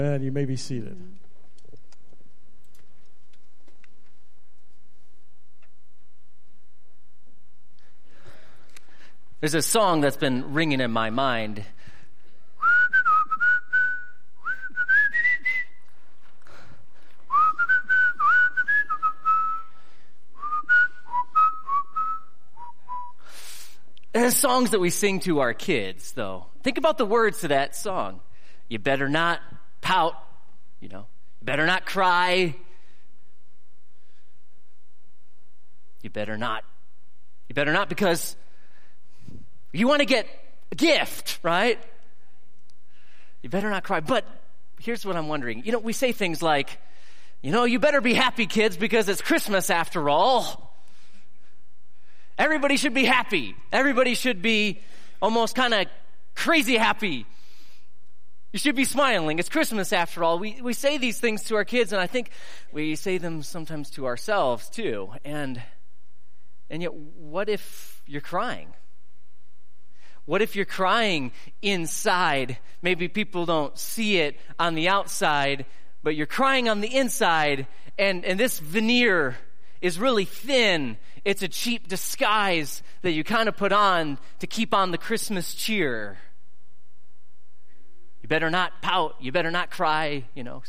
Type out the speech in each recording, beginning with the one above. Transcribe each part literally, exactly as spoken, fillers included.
And you may be seated. There's a song that's been ringing in my mind. There's songs that we sing to our kids, though. Think about the words to that song. You better not pout, you know. You better not cry. You better not. You better not because you want to get a gift, right? You better not cry. But here's what I'm wondering. You know, we say things like, you know, you better be happy, kids, because it's Christmas after all. Everybody should be happy. Everybody should be almost kind of crazy happy. You should be smiling. It's Christmas after all. We we say these things to our kids, and I think we say them sometimes to ourselves too. And and yet, what if you're crying? What if you're crying inside? Maybe people don't see it on the outside, but you're crying on the inside, and, and this veneer is really thin. It's a cheap disguise that you kind of put on to keep on the Christmas cheer. You better not pout. You better not cry, you know.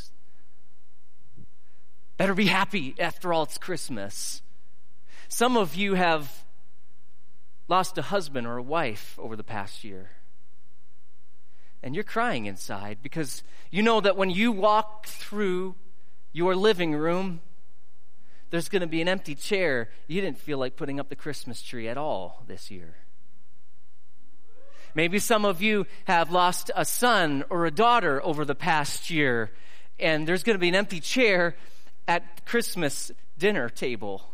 Better be happy. After all, it's Christmas. Some of you have lost a husband or a wife over the past year. And you're crying inside because you know that when you walk through your living room, there's going to be an empty chair. You didn't feel like putting up the Christmas tree at all this year. Maybe some of you have lost a son or a daughter over the past year, and there's going to be an empty chair at the Christmas dinner table.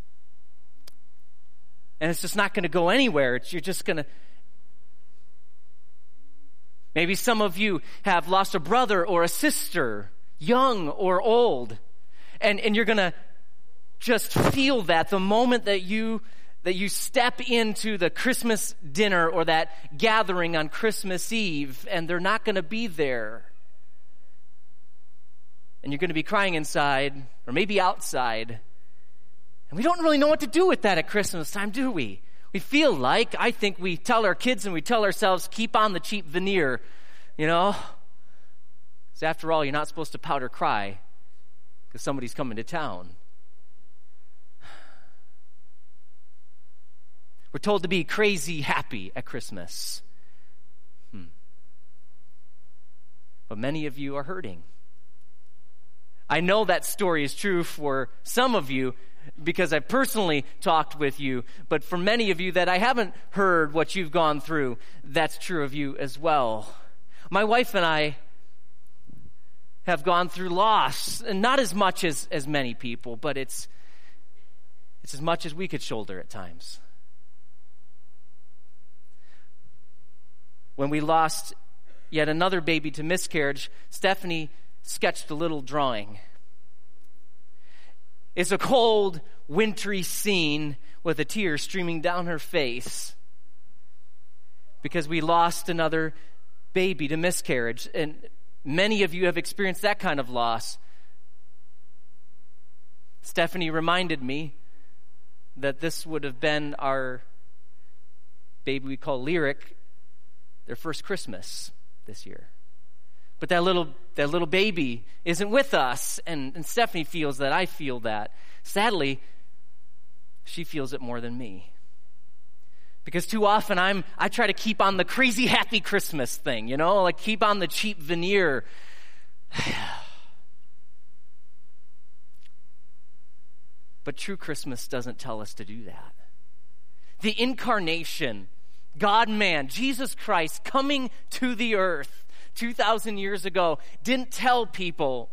And it's just not going to go anywhere. It's, you're just going to... Maybe some of you have lost a brother or a sister, young or old, and, and you're going to just feel that the moment that you that you step into the Christmas dinner or that gathering on Christmas Eve, and they're not going to be there. And you're going to be crying inside, or maybe outside. And we don't really know what to do with that at Christmas time, do we? We feel like, I think we tell our kids and we tell ourselves, keep on the cheap veneer, you know? Because after all, you're not supposed to pout or cry because somebody's coming to town. We're told to be crazy happy at Christmas. Hmm. But many of you are hurting. I know that story is true for some of you because I've personally talked with you, but for many of you that I haven't heard what you've gone through, that's true of you as well. My wife and I have gone through loss, and not as much as, as many people, but it's it's as much as we could shoulder at times. When we lost yet another baby to miscarriage, Stephanie sketched a little drawing. It's a cold, wintry scene with a tear streaming down her face because we lost another baby to miscarriage. And many of you have experienced that kind of loss. Stephanie reminded me that this would have been our baby we call Lyric, their first Christmas this year. But that little that little baby isn't with us, and, and Stephanie feels that, I feel that. Sadly, she feels it more than me. Because too often I'm I try to keep on the crazy happy Christmas thing, you know, like keep on the cheap veneer. But true Christmas doesn't tell us to do that. The incarnation, God-man, Jesus Christ coming to the earth two thousand years ago, didn't tell people,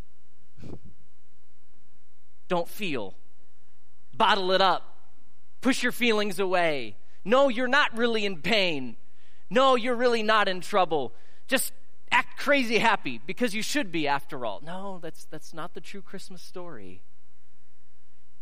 don't feel, bottle it up, push your feelings away. No, you're not really in pain. No, you're really not in trouble. Just act crazy happy because you should be after all. No, that's that's not the true Christmas story.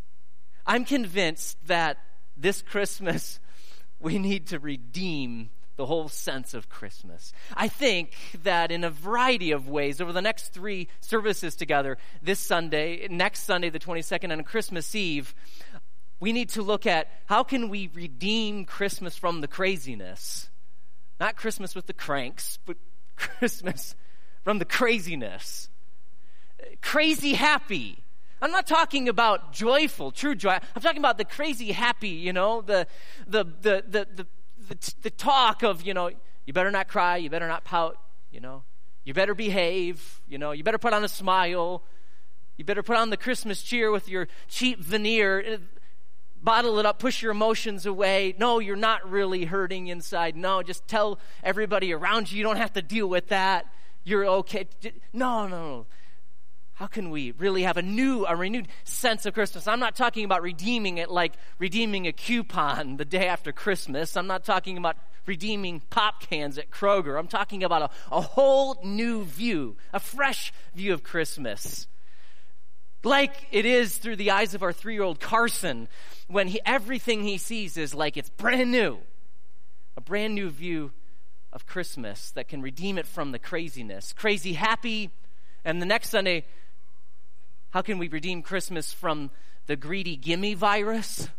I'm convinced that this Christmas we need to redeem the whole sense of Christmas. I think that in a variety of ways, over the next three services together, this Sunday, next Sunday, the twenty-second, and Christmas Eve, we need to look at how can we redeem Christmas from the craziness. Not Christmas with the cranks, but Christmas from the craziness. Crazy happy. I'm not talking about joyful, true joy. I'm talking about the crazy happy, you know, the the the the the, the, the talk of, you know, you better not cry, you better not pout, you know, you better behave, you know, you better put on a smile, you better put on the Christmas cheer with your cheap veneer, bottle it up, push your emotions away. No, you're not really hurting inside. No, just tell everybody around you, you don't have to deal with that. You're okay. No, no, no. How can we really have a new, a renewed sense of Christmas? I'm not talking about redeeming it like redeeming a coupon the day after Christmas. I'm not talking about redeeming pop cans at Kroger. I'm talking about a, a whole new view, a fresh view of Christmas. Like it is through the eyes of our three-year-old Carson, when he, everything he sees is like it's brand new. A brand new view of Christmas that can redeem it from the craziness. Crazy happy. And the next Sunday, how can we redeem Christmas from the greedy gimme virus?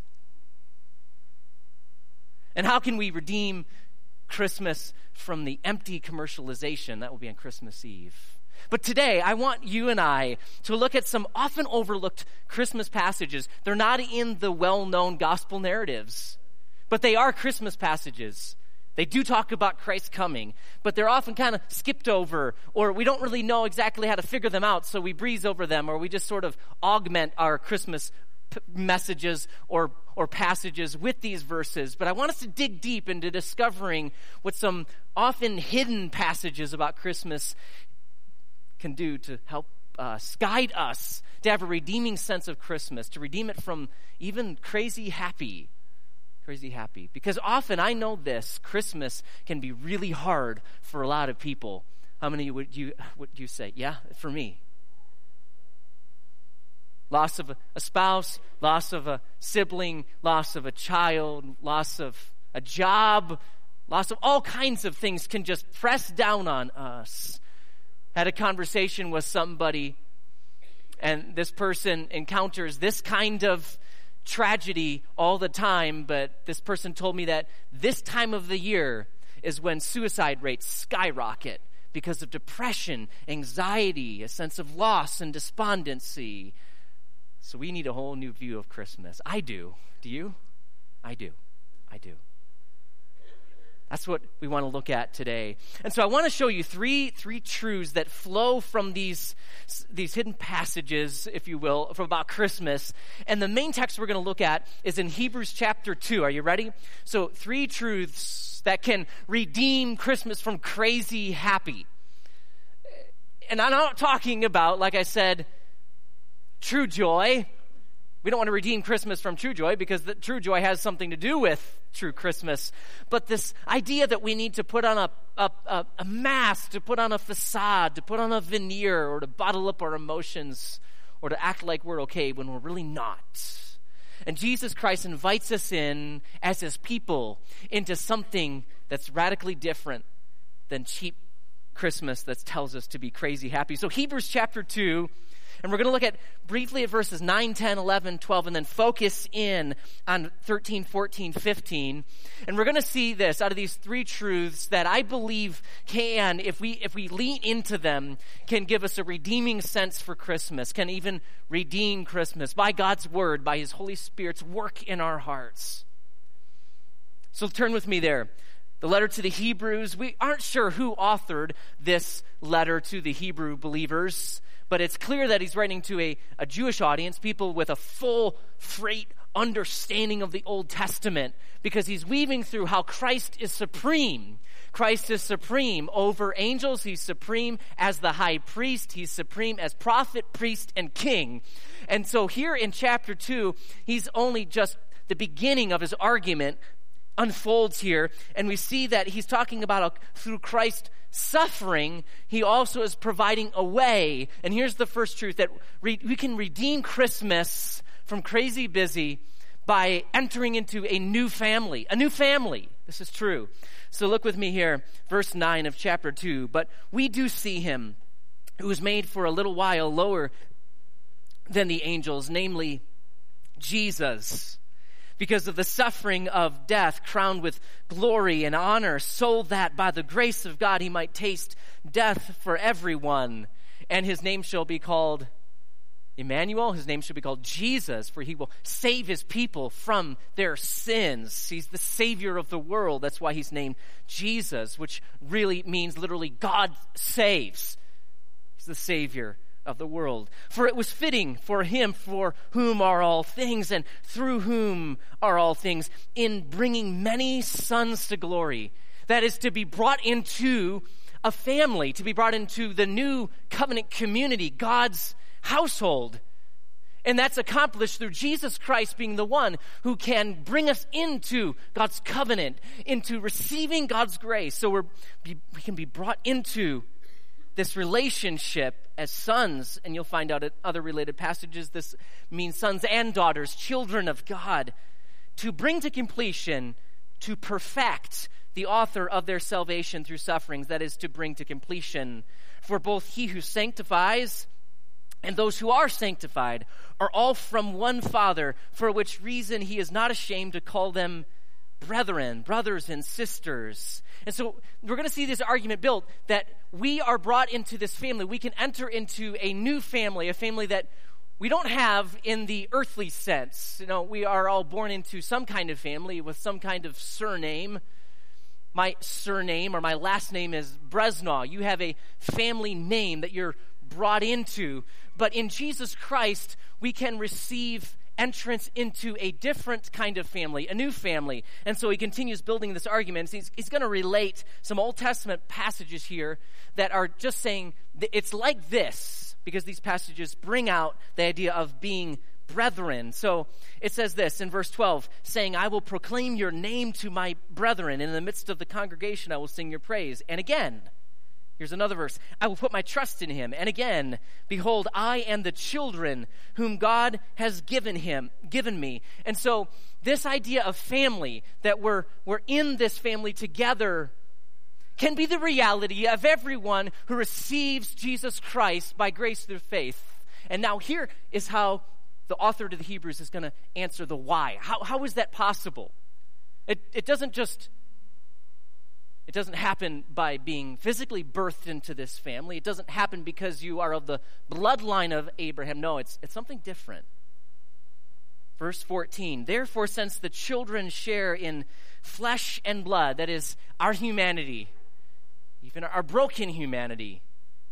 And how can we redeem Christmas from the empty commercialization? That will be on Christmas Eve. But today, I want you and I to look at some often overlooked Christmas passages. They're not in the well-known gospel narratives, but they are Christmas passages. They do talk about Christ's coming, but they're often kind of skipped over, or we don't really know exactly how to figure them out, so we breeze over them, or we just sort of augment our Christmas p- messages or, or passages with these verses. But I want us to dig deep into discovering what some often hidden passages about Christmas can do to help us, guide us to have a redeeming sense of Christmas, to redeem it from even crazy happy. Crazy happy. Because often, I know this, Christmas can be really hard for a lot of people. How many would you would you say? Yeah, for me. Loss of a, a spouse, loss of a sibling, loss of a child, loss of a job, loss of all kinds of things can just press down on us. Had a conversation with somebody, and this person encounters this kind of tragedy all the time, but this person told me that this time of the year is when suicide rates skyrocket because of depression, anxiety, a sense of loss and despondency. So we need a whole new view of Christmas. I do. Do you? I do. I do. That's what we want to look at today. And so I want to show you three three truths that flow from these, these hidden passages, if you will, from about Christmas. And the main text we're going to look at is in Hebrews chapter two. Are you ready? So three truths that can redeem Christmas from crazy happy. And I'm not talking about, like I said, true joy. We don't want to redeem Christmas from true joy because the true joy has something to do with true Christmas. But this idea that we need to put on a, a, a, a mask, to put on a facade, to put on a veneer, or to bottle up our emotions, or to act like we're okay when we're really not. And Jesus Christ invites us in as his people into something that's radically different than cheap Christmas that tells us to be crazy happy. So Hebrews chapter two, and we're going to look at briefly at verses nine, ten, eleven, twelve, and then focus in on thirteen, fourteen, fifteen. And we're going to see this out of these three truths that I believe can, if we if we lean into them, can give us a redeeming sense for Christmas, can even redeem Christmas by God's word, by his Holy Spirit's work in our hearts. So turn with me there. The letter to the Hebrews. We aren't sure who authored this letter to the Hebrew believers, but it's clear that he's writing to a, a Jewish audience, people with a full freight understanding of the Old Testament, because he's weaving through how Christ is supreme. Christ is supreme over angels. He's supreme as the high priest. He's supreme as prophet, priest, and king. And so here in chapter two, he's only just the beginning of his argument unfolds here, and we see that he's talking about a, through Christ's suffering, he also is providing a way. And here's the first truth, that re, we can redeem Christmas from crazy busy by entering into a new family. A new family. This is true. So look with me here, verse nine of chapter two. But we do see him who was made for a little while lower than the angels, namely Jesus, because of the suffering of death, crowned with glory and honor, so that by the grace of God he might taste death for everyone. And his name shall be called Emmanuel. His name shall be called Jesus, for he will save his people from their sins. He's the Savior of the world. That's why he's named Jesus, which really means literally God saves. He's the Savior of the world. For it was fitting for him, for whom are all things, and through whom are all things, in bringing many sons to glory. That is, to be brought into a family, to be brought into the new covenant community, God's household. And that's accomplished through Jesus Christ being the one who can bring us into God's covenant, into receiving God's grace. So we're, we can be brought into this relationship as sons, and you'll find out at other related passages this means sons and daughters, children of God, to bring to completion, to perfect the author of their salvation through sufferings, that is, to bring to completion. For both he who sanctifies and those who are sanctified are all from one Father, for which reason he is not ashamed to call them brethren, brothers and sisters. And so we're going to see this argument built that we are brought into this family. We can enter into a new family, a family that we don't have in the earthly sense. You know, we are all born into some kind of family with some kind of surname. My surname or my last name is Bresnaw. You have a family name that you're brought into. But in Jesus Christ, we can receive entrance into a different kind of family, a new family. And so he continues building this argument. He's, he's going to relate some Old Testament passages here that are just saying it's like this, because these passages bring out the idea of being brethren. So it says this in verse twelve, saying, I will proclaim your name to my brethren. In the midst of the congregation, I will sing your praise. And again, here's another verse. I will put my trust in him. And again, behold, I am the children whom God has given him, given me. And so this idea of family, that we're, we're in this family together, can be the reality of everyone who receives Jesus Christ by grace through faith. And now here is how the author to the Hebrews is going to answer the why. How, how is that possible? It, it doesn't just It doesn't happen by being physically birthed into this family. It doesn't happen because you are of the bloodline of Abraham. No, it's, it's something different. Verse fourteen, therefore, since the children share in flesh and blood, that is, our humanity, even our broken humanity,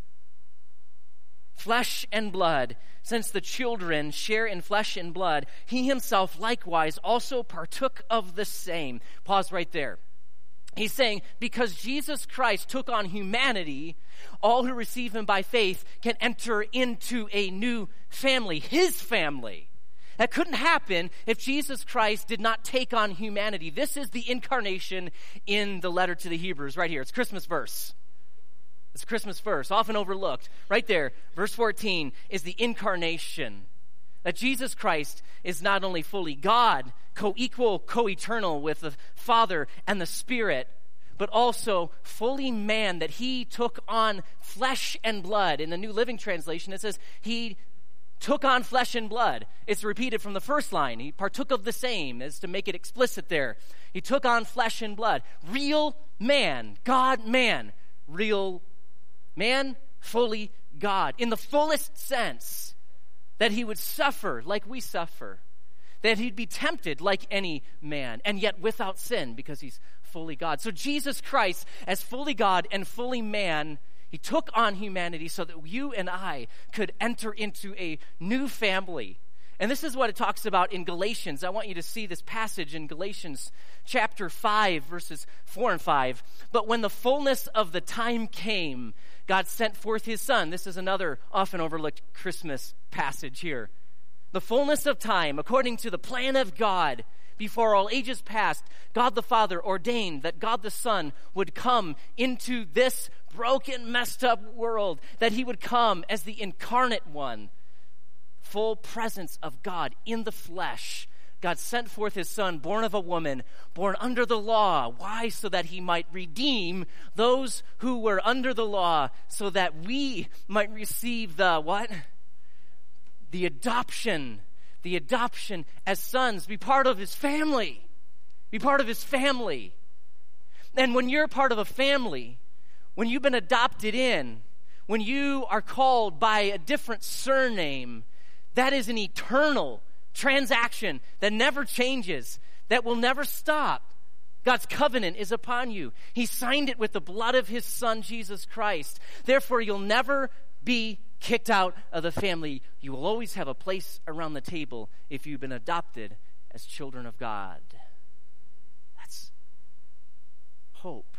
flesh and blood, since the children share in flesh and blood, he himself likewise also partook of the same. Pause right there. He's saying, because Jesus Christ took on humanity, all who receive him by faith can enter into a new family, his family. That couldn't happen if Jesus Christ did not take on humanity. This is the incarnation in the letter to the Hebrews right here. It's a Christmas verse. It's a Christmas verse, often overlooked. Right there, verse fourteen is the incarnation. That Jesus Christ is not only fully God, co-equal, co-eternal with the Father and the Spirit, but also fully man, that he took on flesh and blood. In the New Living Translation, it says he took on flesh and blood. It's repeated from the first line. He partook of the same, as to make it explicit there. He took on flesh and blood. Real man, God man, real man, fully God, in the fullest sense. That he would suffer like we suffer. That he'd be tempted like any man, and yet without sin, because he's fully God. So Jesus Christ, as fully God and fully man, he took on humanity so that you and I could enter into a new family. And this is what it talks about in Galatians. I want you to see this passage in Galatians chapter five, verses four and five. But when the fullness of the time came, God sent forth his Son. This is another often overlooked Christmas passage here. The fullness of time, according to the plan of God, before all ages past, God the Father ordained that God the Son would come into this broken, messed up world, that he would come as the incarnate one, full presence of God in the flesh, God sent forth his son, born of a woman, born under the law. Why? So that he might redeem those who were under the law, so that we might receive the what? The adoption. The adoption as sons. Be part of his family. Be part of his family. And when you're part of a family, when you've been adopted in, when you are called by a different surname, that is an eternal transaction that never changes, that will never stop. God's covenant is upon you. He signed it with the blood of his son, Jesus Christ. Therefore, you'll never be kicked out of the family. You will always have a place around the table if you've been adopted as children of God. That's hope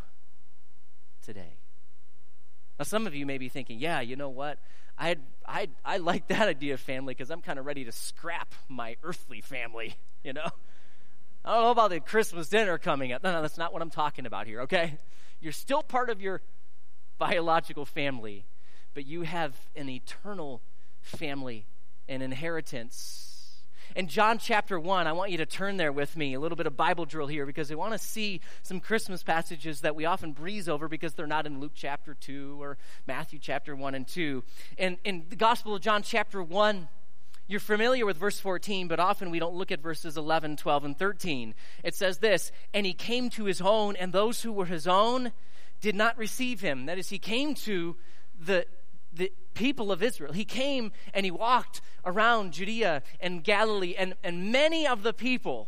today. Now, some of you may be thinking, yeah, you know what? I I I like that idea of family because I'm kind of ready to scrap my earthly family, you know? I don't know about the Christmas dinner coming up. No, no, that's not what I'm talking about here, okay? You're still part of your biological family, but you have an eternal family, an inheritance. In John chapter one, I want you to turn there with me, a little bit of Bible drill here, because I want to see some Christmas passages that we often breeze over because they're not in Luke chapter two or Matthew chapter one and two. And in the Gospel of John chapter one, you're familiar with verse fourteen, but often we don't look at verses eleven, twelve, and thirteen. It says this, and he came to his own, and those who were his own did not receive him. That is, he came to the the people of Israel. He came and he walked around Judea and Galilee, and, and many of the people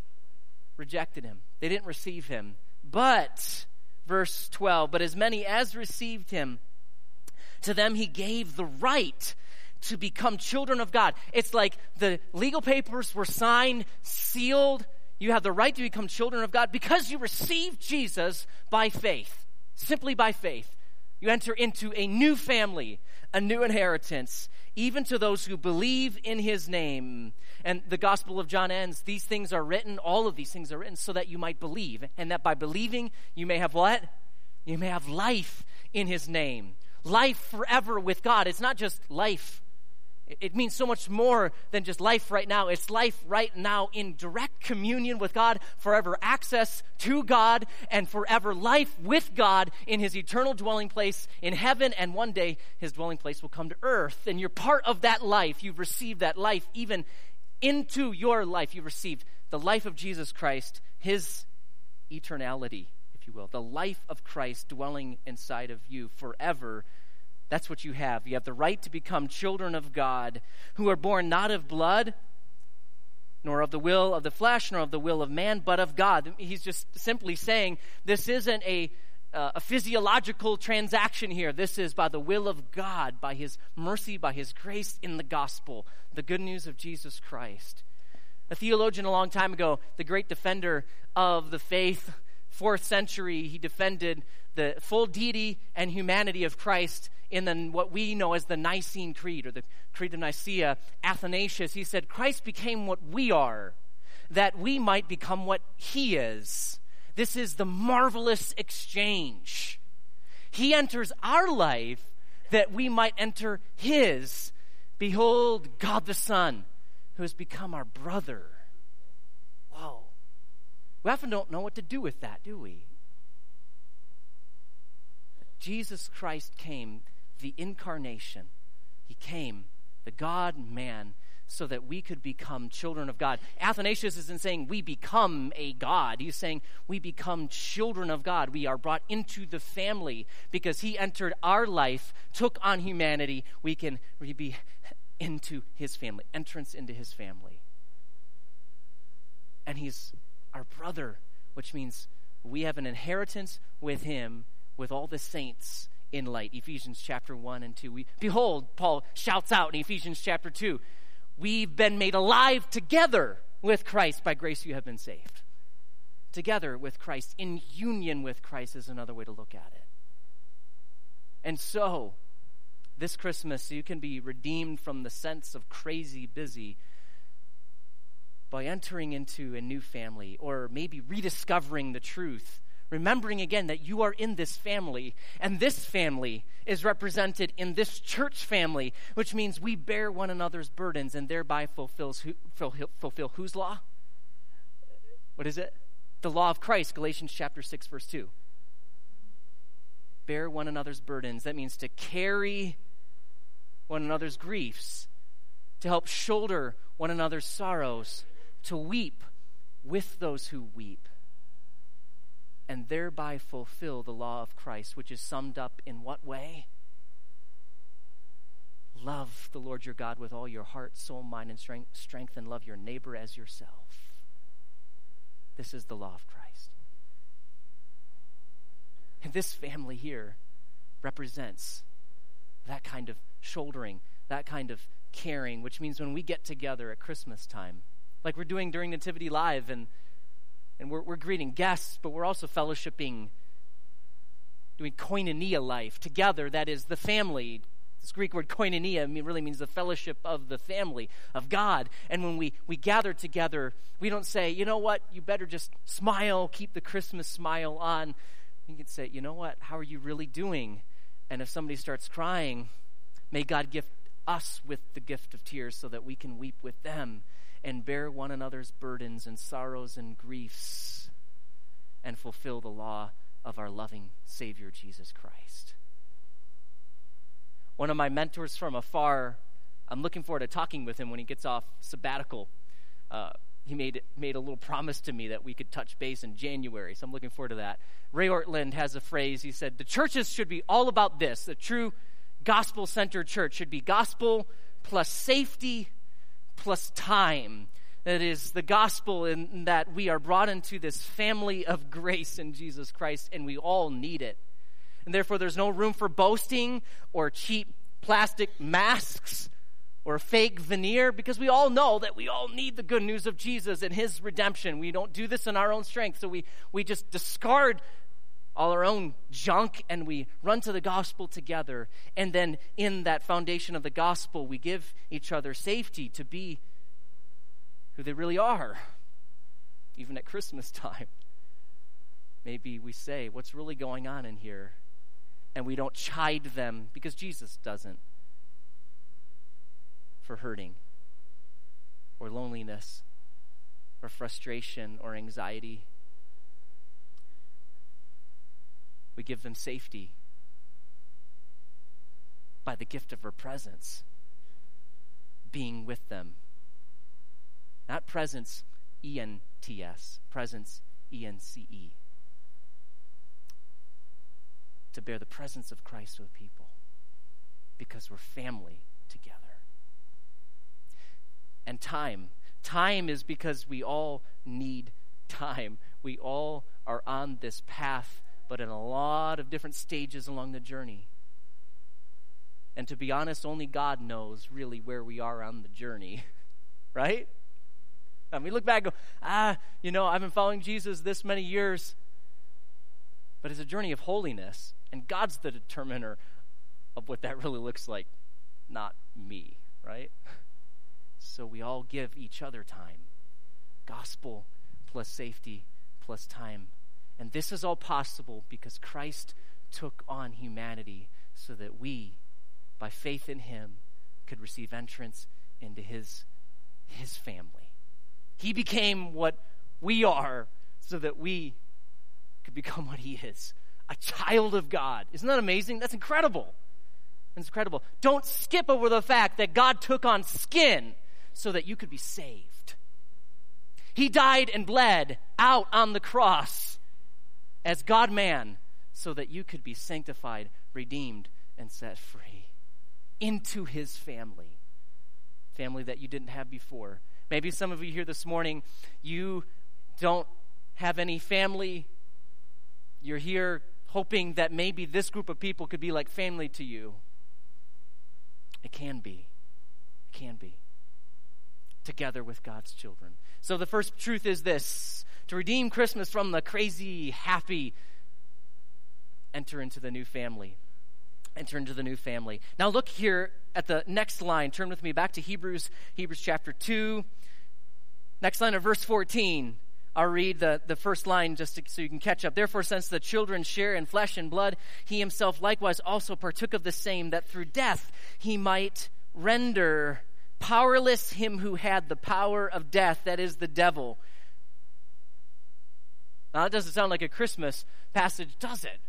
rejected him. They didn't receive him. But, verse twelve, but as many as received him, to them he gave the right to become children of God. It's like the legal papers were signed, sealed. You have the right to become children of God because you received Jesus by faith, simply by faith. You enter into a new family, a new inheritance, even to those who believe in his name. And the Gospel of John ends, these things are written, all of these things are written so that you might believe. And that by believing, you may have what? You may have life in his name. Life forever with God. It's not just life. It means so much more than just life right now. It's life right now in direct communion with God, forever access to God, and forever life with God in his eternal dwelling place in heaven, and one day his dwelling place will come to earth. And you're part of that life. You've received that life even into your life. You've received the life of Jesus Christ, his eternality, if you will, the life of Christ dwelling inside of you forever. That's what you have. You have the right to become children of God, who are born not of blood, nor of the will of the flesh, nor of the will of man, but of God. He's just simply saying this isn't a, uh, a physiological transaction here. This is by the will of God, by his mercy, by his grace in the gospel, the good news of Jesus Christ. A theologian a long time ago, the great defender of the faith, fourth century, he defended the full deity and humanity of Christ in the, what we know as the Nicene Creed, or the Creed of Nicaea. Athanasius, he said, Christ became what we are, that we might become what he is. This is the marvelous exchange. He enters our life that we might enter his. Behold, God the Son, who has become our brother. Whoa. We often don't know what to do with that, do we? Jesus Christ came, the incarnation. He came, the God-man, so that we could become children of God. Athanasius isn't saying we become a God. He's saying we become children of God. We are brought into the family because he entered our life, took on humanity. We can be into his family, entrance into his family. And he's our brother, which means we have an inheritance with him, with all the saints in light. Ephesians chapter one and two. We, behold, Paul shouts out in Ephesians chapter two, we've been made alive together with Christ. By grace you have been saved. Together with Christ, in union with Christ is another way to look at it. And so, this Christmas, you can be redeemed from the sense of crazy busy by entering into a new family, or maybe rediscovering the truth, remembering again that you are in this family, and this family is represented in this church family, which means we bear one another's burdens and thereby fulfills who, fulfill, fulfill whose law? what is it? The law of Christ, Galatians chapter six, verse two. Bear one another's burdens. That means to carry one another's griefs, to help shoulder one another's sorrows, to weep with those who weep, and thereby fulfill the law of Christ, which is summed up in what way? Love the Lord your God with all your heart, soul, mind, and strength, strength, and love your neighbor as yourself. This is the law of Christ. And this family here represents that kind of shouldering, that kind of caring, which means when we get together at Christmas time, like we're doing during Nativity Live, and and we're, we're greeting guests, but we're also fellowshipping, doing koinonia life together. That is the family. This Greek word koinonia really means the fellowship of the family of God. And when we, we gather together, we don't say, you know what, you better just smile, keep the Christmas smile on. You can say, you know what, how are you really doing? And if somebody starts crying, may God gift us with the gift of tears so that we can weep with them and bear one another's burdens and sorrows and griefs and fulfill the law of our loving Savior, Jesus Christ. One of my mentors from afar, I'm looking forward to talking with him when he gets off sabbatical. Uh, he made made a little promise to me that we could touch base in January, so I'm looking forward to that. Ray Ortland has a phrase. He said, the churches should be all about this. The true gospel-centered church should be gospel plus safety plus time. That is the gospel in that we are brought into this family of grace in Jesus Christ, and we all need it. And therefore, there's no room for boasting or cheap plastic masks or fake veneer, because we all know that we all need the good news of Jesus and his redemption. We don't do this in our own strength, so we, we just discard all our own junk and we run to the gospel together. And then in that foundation of the gospel, we give each other safety to be who they really are, even at Christmas time. Maybe we say, what's really going on in here? And we don't chide them, because Jesus doesn't, for hurting or loneliness or frustration or anxiety. We give them safety by the gift of her presence, being with them. Not presence, E N T S, presence, E N C E. To bear the presence of Christ with people, because we're family together. And time. Time is because we all need time. We all are on this path, but in a lot of different stages along the journey. And to be honest, only God knows really where we are on the journey, right? I mean, look back and go, ah, you know, I've been following Jesus this many years, but it's a journey of holiness, and God's the determiner of what that really looks like, not me, right? So we all give each other time. Gospel plus safety plus time. And this is all possible because Christ took on humanity so that we, by faith in him, could receive entrance into his, his family. He became what we are so that we could become what he is, a child of God. Isn't that amazing? That's incredible. That's incredible. Don't skip over the fact that God took on skin so that you could be saved. He died and bled out on the cross as God-man so that you could be sanctified, redeemed, and set free into his family. Family that you didn't have before. Maybe some of you here this morning, you don't have any family. You're here hoping that maybe this group of people could be like family to you. It can be. It can be. Together with God's children. So the first truth is this: to redeem Christmas from the crazy, happy, enter into the new family. Enter into the new family. Now look here at the next line. Turn with me back to Hebrews, Hebrews chapter two. Next line of verse fourteen. I'll read the, the first line just to, so you can catch up. Therefore, since the children share in flesh and blood, he himself likewise also partook of the same, that through death he might render powerless him who had the power of death, that is the devil, Now, that doesn't sound like a Christmas passage, does it?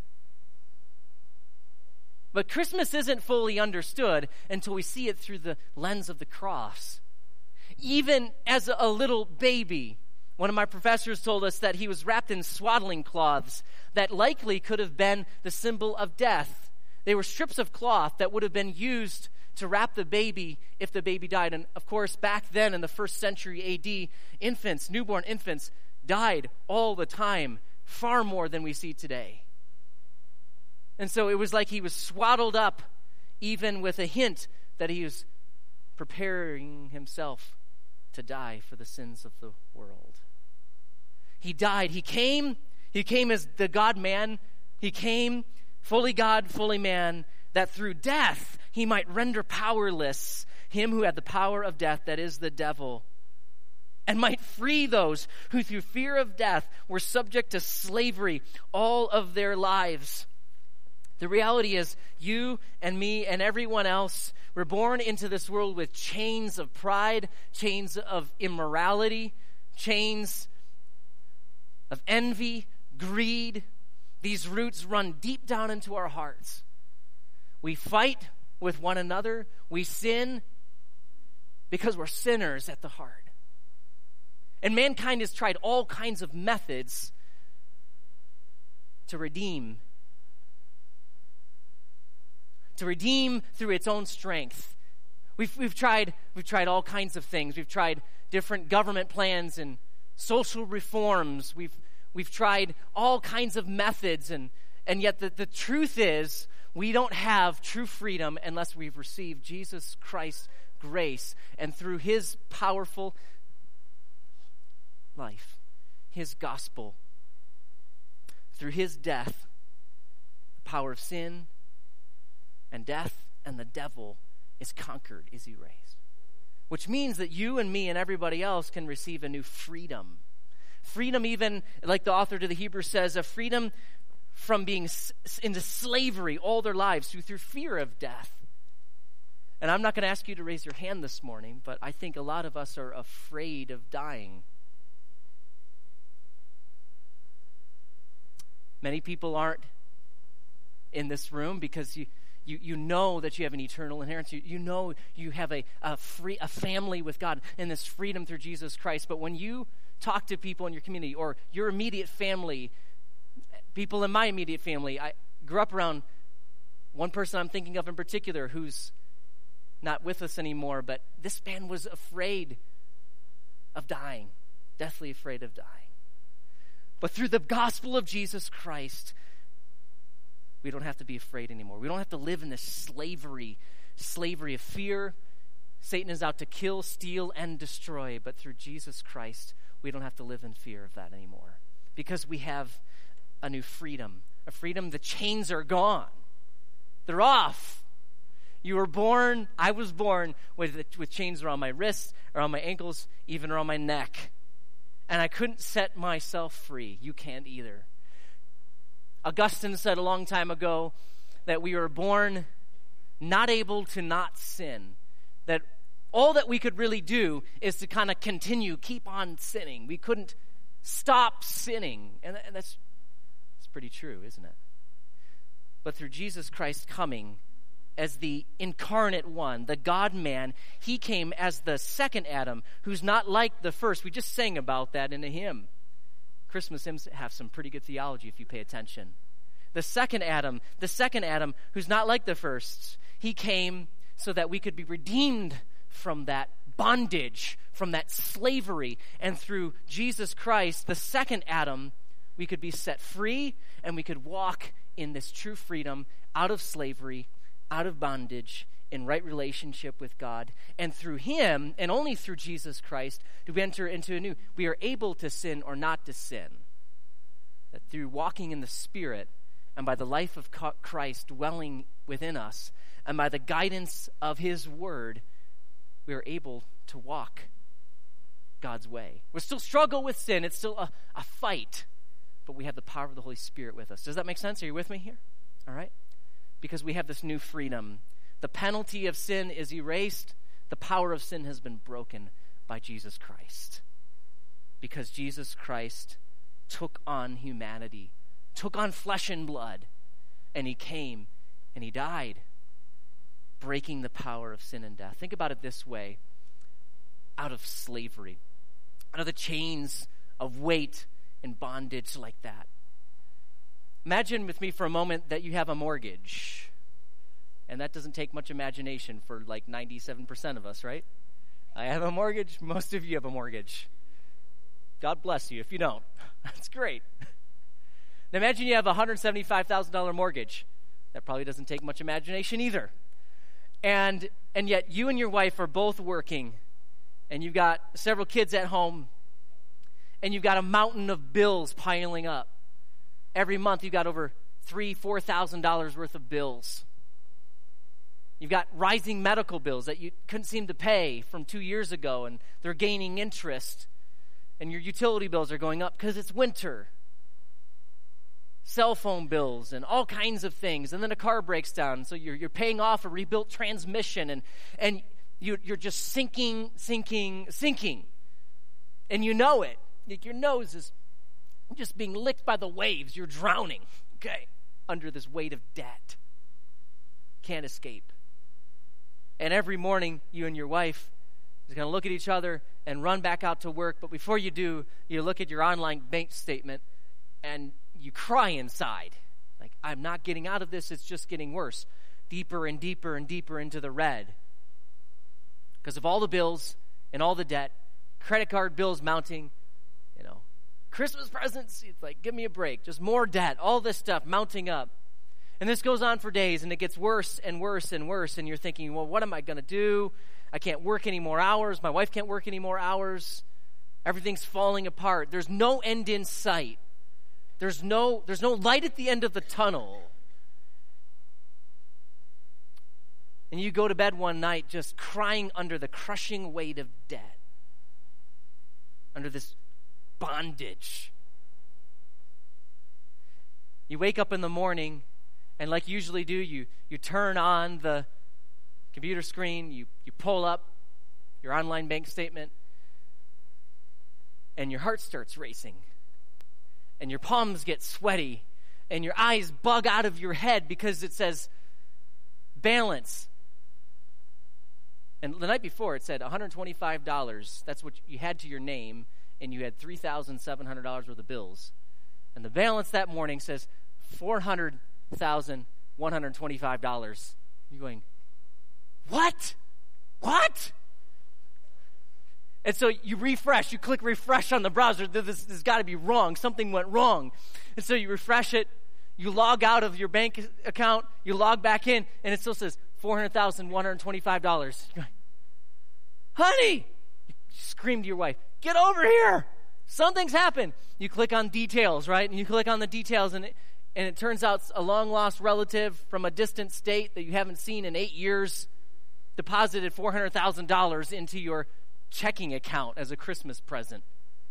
But Christmas isn't fully understood until we see it through the lens of the cross. Even as a little baby, one of my professors told us that he was wrapped in swaddling cloths that likely could have been the symbol of death. They were strips of cloth that would have been used to wrap the baby if the baby died. And of course, back then in the first century A D, infants, newborn infants, died all the time, far more than we see today. And so it was like he was swaddled up, even with a hint that he was preparing himself to die for the sins of the world. He died. He came. He came as the God-man. He came fully God, fully man, that through death he might render powerless him who had the power of death, that is the devil, and might free those who through fear of death were subject to slavery all of their lives. The reality is, you and me and everyone else were born into this world with chains of pride, chains of immorality, chains of envy, greed. These roots run deep down into our hearts. We fight with one another. We sin because we're sinners at the heart. And mankind has tried all kinds of methods to redeem to redeem through its own strength. We've, we've tried we've tried all kinds of things. We've tried different government plans and social reforms. We've we've tried all kinds of methods, and, and yet the, the truth is we don't have true freedom unless we've received Jesus Christ's grace, and through his powerful life, his gospel, through his death, the power of sin and death and the devil is conquered, is erased. Which means that you and me and everybody else can receive a new freedom. Freedom, even, like the author to the Hebrews says, a freedom from being s- into slavery all their lives through, through fear of death. And I'm not going to ask you to raise your hand this morning, but I think a lot of us are afraid of dying. Many people aren't in this room because you You, you know that you have an eternal inheritance. You, you know you have a, a free a family with God and this freedom through Jesus Christ. But when you talk to people in your community or your immediate family, people in my immediate family, I grew up around one person I'm thinking of in particular who's not with us anymore, but this man was afraid of dying, deathly afraid of dying. But through the gospel of Jesus Christ, we don't have to be afraid anymore. We don't have to live in this slavery, slavery of fear. Satan is out to kill, steal, and destroy. But through Jesus Christ, we don't have to live in fear of that anymore. Because we have a new freedom. A freedom, the chains are gone. They're off. You were born, I was born with, with chains around my wrists, around my ankles, even around my neck. And I couldn't set myself free. You can't either. Augustine said a long time ago that we were born not able to not sin. That all that we could really do is to kind of continue, keep on sinning. We couldn't stop sinning. And, and that's, that's pretty true, isn't it? But through Jesus Christ coming as the incarnate one, the God-man, he came as the second Adam, who's not like the first. We just sang about that in a hymn. Christmas hymns have some pretty good theology if you pay attention. The second Adam, the second Adam, who's not like the first, he came so that we could be redeemed from that bondage, from that slavery. And through Jesus Christ, the second Adam, we could be set free and we could walk in this true freedom out of slavery, out of bondage, in right relationship with God. And through him, and only through Jesus Christ, do we enter into a new, we are able to sin or not to sin. That through walking in the Spirit, and by the life of Christ dwelling within us, and by the guidance of his word, we are able to walk God's way. We still struggle with sin. It's still a, a fight, but we have the power of the Holy Spirit with us. Does that make sense? Are you with me here? All right? Because we have this new freedom. The penalty of sin is erased. The power of sin has been broken by Jesus Christ. Because Jesus Christ took on humanity, took on flesh and blood, and he came and he died, breaking the power of sin and death. Think about it this way. Out of slavery, out of the chains of weight and bondage like that. Imagine with me for a moment that you have a mortgage. And that doesn't take much imagination for like ninety-seven percent of us, right? I have a mortgage. Most of you have a mortgage. God bless you if you don't. That's great. Now imagine you have a one hundred seventy-five thousand dollars mortgage. That probably doesn't take much imagination either. And and yet you and your wife are both working, and you've got several kids at home, and you've got a mountain of bills piling up. Every month you've got over three, four thousand dollars worth of bills. You've got rising medical bills that you couldn't seem to pay from two years ago, and they're gaining interest. And your utility bills are going up because it's winter. Cell phone bills and all kinds of things. And then a car breaks down, so you're you're paying off a rebuilt transmission, and and you, you're just sinking, sinking, sinking. And you know it. Like your nose is just being licked by the waves. You're drowning, okay, under this weight of debt. Can't escape. And every morning, you and your wife is going to look at each other and run back out to work. But before you do, you look at your online bank statement and you cry inside. Like, I'm not getting out of this. It's just getting worse. Deeper and deeper and deeper into the red. Because of all the bills and all the debt, credit card bills mounting, you know, Christmas presents, it's like, give me a break. Just more debt, all this stuff mounting up. And this goes on for days, and it gets worse and worse and worse, and you're thinking, well, what am I going to do? I can't work any more hours. My wife can't work any more hours. Everything's falling apart. There's no end in sight. There's no, there's no light at the end of the tunnel. And you go to bed one night just crying under the crushing weight of debt, under this bondage. You wake up in the morning, and like you usually do, you, you turn on the computer screen, you, you pull up your online bank statement, and your heart starts racing, and your palms get sweaty, and your eyes bug out of your head because it says balance. And the night before, it said one hundred twenty-five dollars. That's what you had to your name, and you had three thousand seven hundred dollars worth of bills. And the balance that morning says four hundred thousand one hundred twenty-five dollars. You're going, what? What? And so you refresh, you click refresh on the browser. This, this has got to be wrong. Something went wrong. And so you refresh it, you log out of your bank account, you log back in, and it still says four hundred thousand one hundred twenty-five dollars. You're going, honey! You scream to your wife, get over here! Something's happened. You click on details, right? And you click on the details, and it, and it turns out a long-lost relative from a distant state that you haven't seen in eight years deposited four hundred thousand dollars into your checking account as a Christmas present.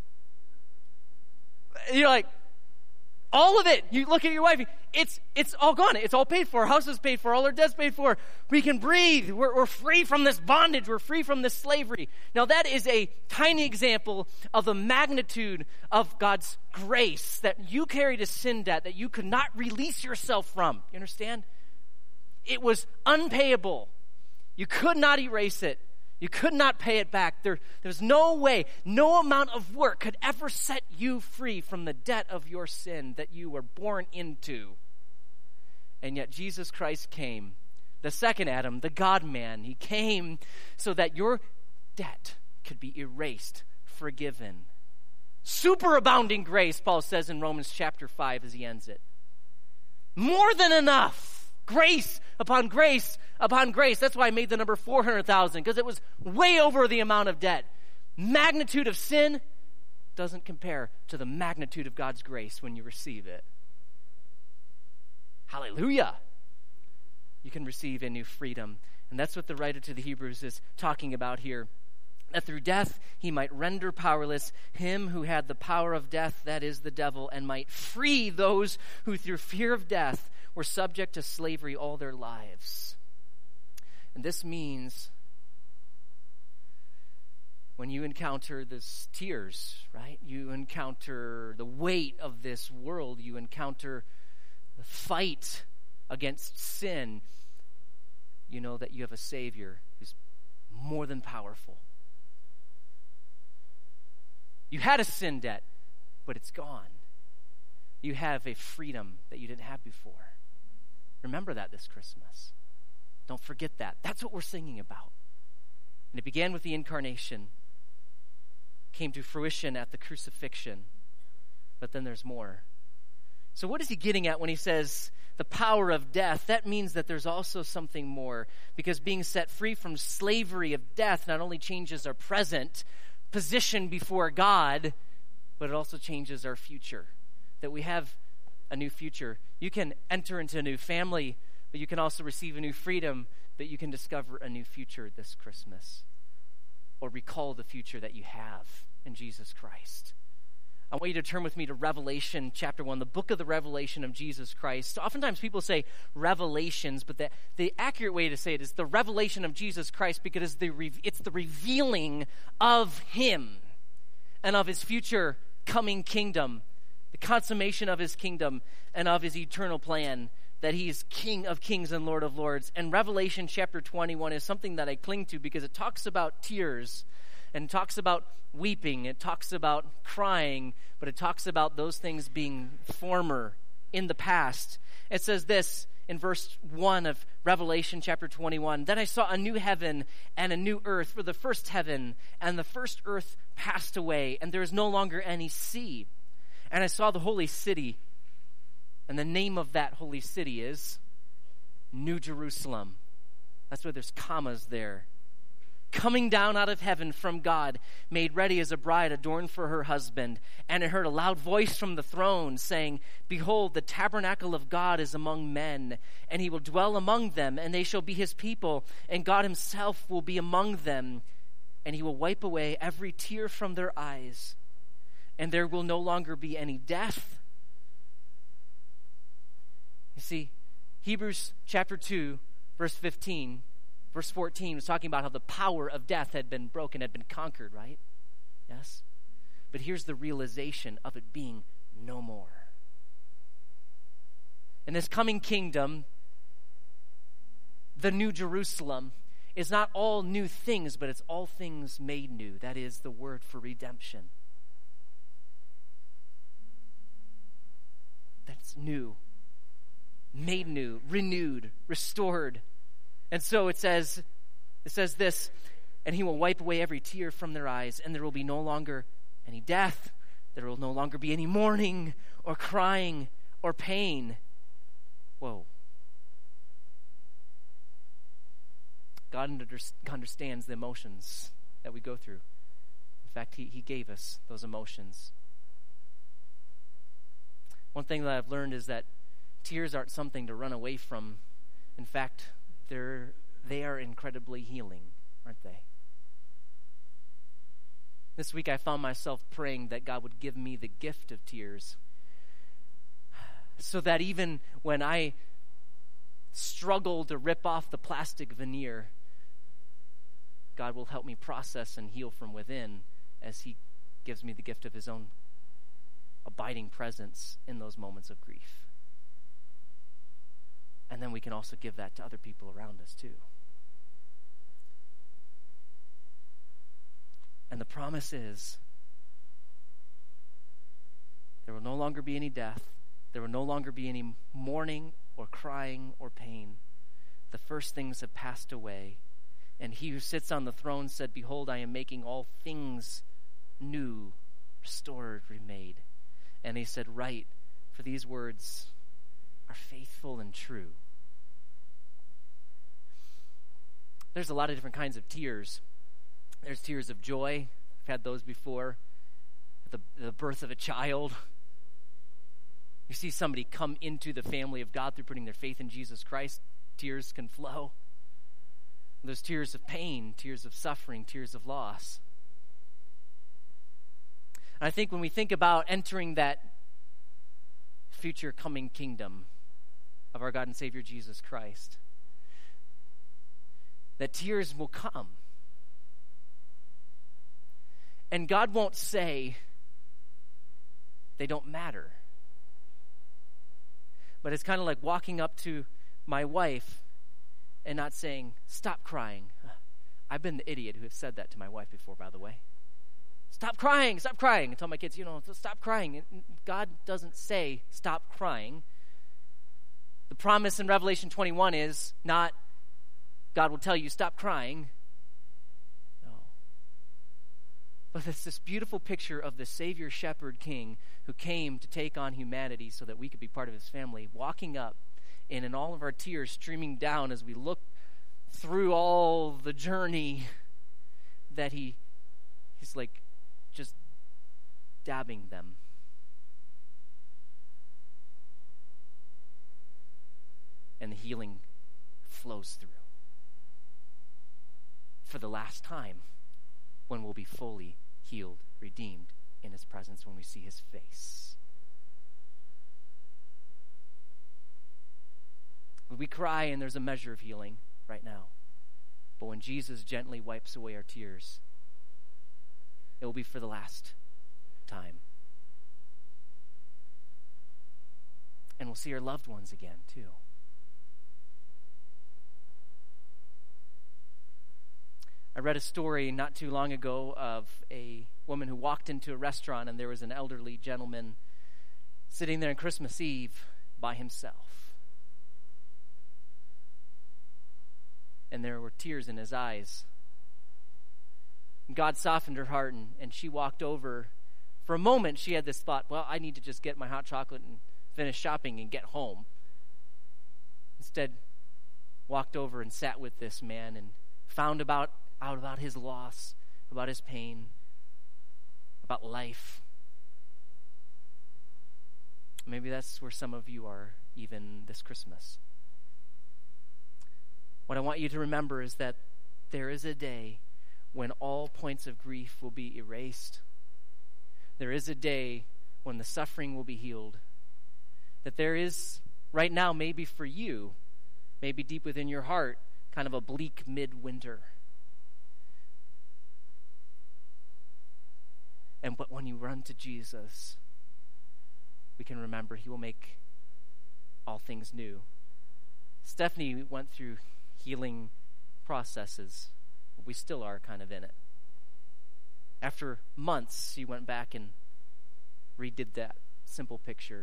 You're like, all of it. You look at your wife, it's it's all gone. It's all paid for. Our house is paid for. All our debt's paid for. We can breathe. We're, we're free from this bondage. We're free from this slavery. Now that is a tiny example of the magnitude of God's grace that you carried a sin debt that you could not release yourself from. You understand? It was unpayable. You could not erase it. You could not pay it back. There, there's no way, no amount of work could ever set you free from the debt of your sin that you were born into. And yet Jesus Christ came, the second Adam, the God-man. He came so that your debt could be erased, forgiven. Superabounding grace, Paul says in Romans chapter five as he ends it. More than enough. Grace upon grace upon grace. That's why I made the number four hundred thousand, because it was way over the amount of debt. Magnitude of sin doesn't compare to the magnitude of God's grace when you receive it. Hallelujah. You can receive a new freedom. And that's what the writer to the Hebrews is talking about here. That through death he might render powerless him who had the power of death, that is the devil, and might free those who through fear of death were subject to slavery all their lives. And this means when when you encounter this tears, right? You encounter the weight of this world. You encounter the fight against sin. You know that you have a Savior who's more than powerful. You had a sin debt, but it's gone. You have a freedom that you didn't have before. Remember that this Christmas. Don't forget that. That's what we're singing about. And it began with the incarnation, came to fruition at the crucifixion, but then there's more. So what is he getting at when he says the power of death? That means that there's also something more, because being set free from slavery of death not only changes our present position before God, but it also changes our future, that we have a new future. You can enter into a new family, but you can also receive a new freedom, but you can discover a new future this Christmas, or recall the future that you have in Jesus Christ. I want you to turn with me to Revelation chapter one, the book of the Revelation of Jesus Christ. Oftentimes people say revelations, but the, the accurate way to say it is the revelation of Jesus Christ, because it's the, re, it's the revealing of him and of his future coming kingdom, the consummation of his kingdom and of his eternal plan, that he is King of kings and Lord of lords. And Revelation chapter twenty-one is something that I cling to because it talks about tears and it talks about weeping. It talks about crying, but it talks about those things being former in the past. It says this in verse one of Revelation chapter twenty-one, "Then I saw a new heaven and a new earth, for the first heaven and the first earth passed away, and there is no longer any sea. And I saw the holy city," and the name of that holy city is New Jerusalem. That's why there's commas there. "Coming down out of heaven from God, made ready as a bride adorned for her husband. And I heard a loud voice from the throne saying, 'Behold, the tabernacle of God is among men, and he will dwell among them, and they shall be his people, and God himself will be among them, and he will wipe away every tear from their eyes, and there will no longer be any death.'" You see, Hebrews chapter two, verse fifteen, verse fourteen was talking about how the power of death had been broken, had been conquered, right? Yes? But here's the realization of it being no more. In this coming kingdom, the New Jerusalem is not all new things, but it's all things made new. That is the word for redemption. That's new. Made new, renewed, restored. And so it says, it says this, "And he will wipe away every tear from their eyes, and there will be no longer any death. There will no longer be any mourning or crying or pain." Whoa. God understands the emotions that we go through. In fact, he, he gave us those emotions. One thing that I've learned is that tears aren't something to run away from. In fact, they're, they are incredibly healing, aren't they? This week I found myself praying that God would give me the gift of tears, so that even when I struggle to rip off the plastic veneer, God will help me process and heal from within as he gives me the gift of his own abiding presence in those moments of grief. And then we can also give that to other people around us too. And the promise is, there will no longer be any death. There will no longer be any mourning or crying or pain. The first things have passed away. And he who sits on the throne said, "Behold, I am making all things new, restored, remade." And he said, "Write, for these words are faithful and true." There's a lot of different kinds of tears. There's tears of joy. I've had those before. The, the birth of a child. You see somebody come into the family of God through putting their faith in Jesus Christ, tears can flow. There's tears of pain, tears of suffering, tears of loss. And I think when we think about entering that future coming kingdom of our God and Savior Jesus Christ, that tears will come. And God won't say they don't matter. But it's kind of like walking up to my wife and not saying, stop crying. I've been the idiot who have said that to my wife before, by the way. Stop crying, stop crying. I tell my kids, you know, stop crying. God doesn't say stop crying. The promise in Revelation twenty-one is not God will tell you stop crying. No. But it's this beautiful picture of the Savior Shepherd King who came to take on humanity so that we could be part of his family, walking up and in all of our tears streaming down as we look through all the journey that he he's like just dabbing them. And the healing flows through. For the last time, when we'll be fully healed, redeemed in his presence when we see his face. We cry and there's a measure of healing right now. But when Jesus gently wipes away our tears, it will be for the last time. And we'll see our loved ones again, too. I read a story not too long ago of a woman who walked into a restaurant and there was an elderly gentleman sitting there on Christmas Eve by himself. And there were tears in his eyes. God softened her heart, and, and she walked over. For a moment, she had this thought, well, I need to just get my hot chocolate and finish shopping and get home. Instead, walked over and sat with this man and found about, out about his loss, about his pain, about life. Maybe that's where some of you are even this Christmas. What I want you to remember is that there is a day when all points of grief will be erased. There is a day when the suffering will be healed. That there is, right now, maybe for you, maybe deep within your heart, kind of a bleak midwinter. And but when you run to Jesus, we can remember he will make all things new. Stephanie went through healing processes. We still are kind of in it. After months, she went back and redid that simple picture.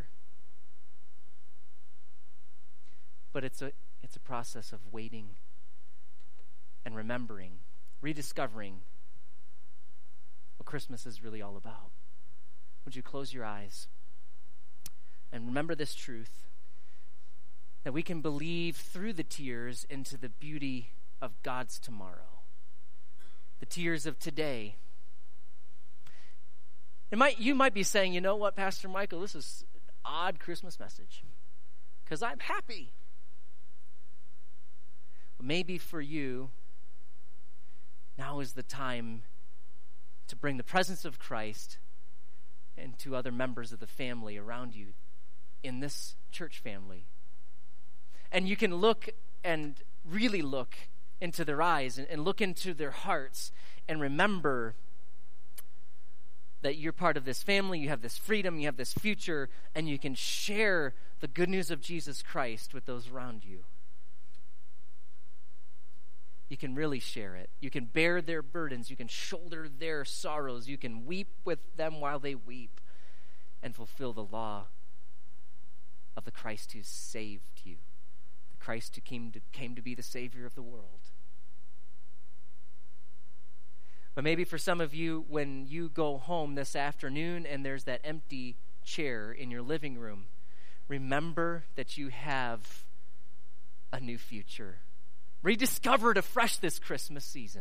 But it's a it's a process of waiting and remembering, rediscovering what Christmas is really all about. Would you close your eyes and remember this truth, that we can believe through the tears into the beauty of God's tomorrow. The tears of today. It might, you might be saying, you know what, Pastor Michael, this is an odd Christmas message because I'm happy. But maybe for you, now is the time to bring the presence of Christ and to other members of the family around you in this church family. And you can look and really look into their eyes and, and look into their hearts and remember that you're part of this family, you have this freedom, you have this future, and you can share the good news of Jesus Christ with those around you. You can really share it. You can bear their burdens. You can shoulder their sorrows. You can weep with them while they weep and fulfill the law of the Christ who saved you. The Christ who came to, came to be the Savior of the world. But maybe for some of you, when you go home this afternoon and there's that empty chair in your living room, remember that you have a new future. Rediscovered afresh this Christmas season.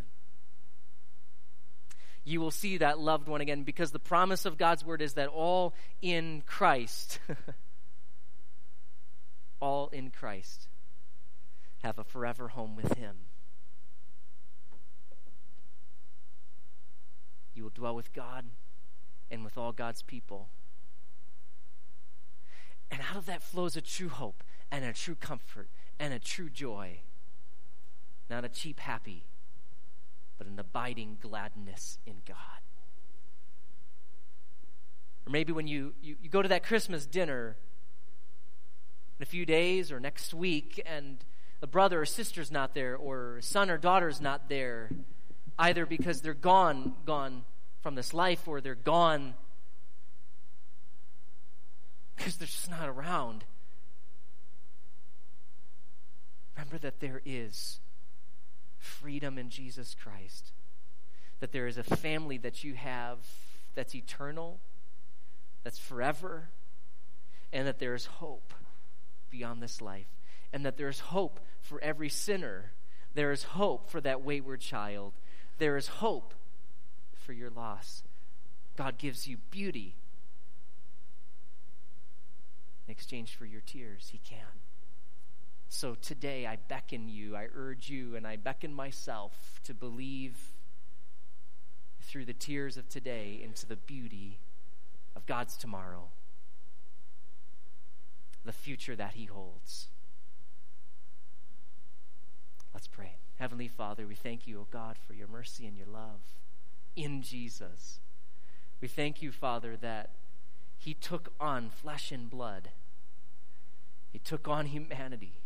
You will see that loved one again, because the promise of God's word is that all in Christ, all in Christ, have a forever home with him. You will dwell with God and with all God's people. And out of that flows a true hope and a true comfort and a true joy. Not a cheap happy, but an abiding gladness in God. Or maybe when you, you, you go to that Christmas dinner in a few days or next week and a brother or sister's not there, or a son or daughter's not there, either because they're gone, gone from this life, or they're gone because they're just not around. Remember that there is freedom in Jesus Christ, that there is a family that you have that's eternal, that's forever, and that there is hope beyond this life, and that there is hope for every sinner. There is hope for that wayward child. There is hope for your loss. God gives you beauty in exchange for your tears. He can. So today I beckon you, I urge you, and I beckon myself to believe through the tears of today into the beauty of God's tomorrow, the future that he holds. Let's pray. Heavenly Father, we thank you, O God, for your mercy and your love in Jesus. We thank you, Father, that he took on flesh and blood. He took on humanity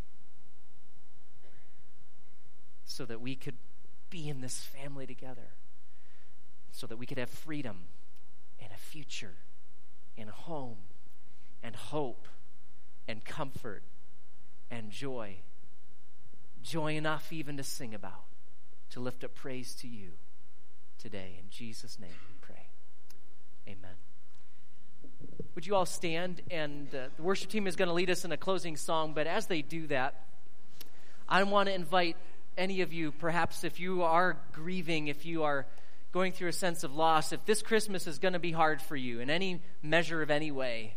so that we could be in this family together, so that we could have freedom and a future and a home and hope and comfort and joy. Joy enough even to sing about, to lift up praise to you today. In Jesus' name we pray. Amen. Would you all stand? And uh, the worship team is going to lead us in a closing song, but as they do that, I want to invite any of you, perhaps if you are grieving, if you are going through a sense of loss, if this Christmas is going to be hard for you in any measure of any way,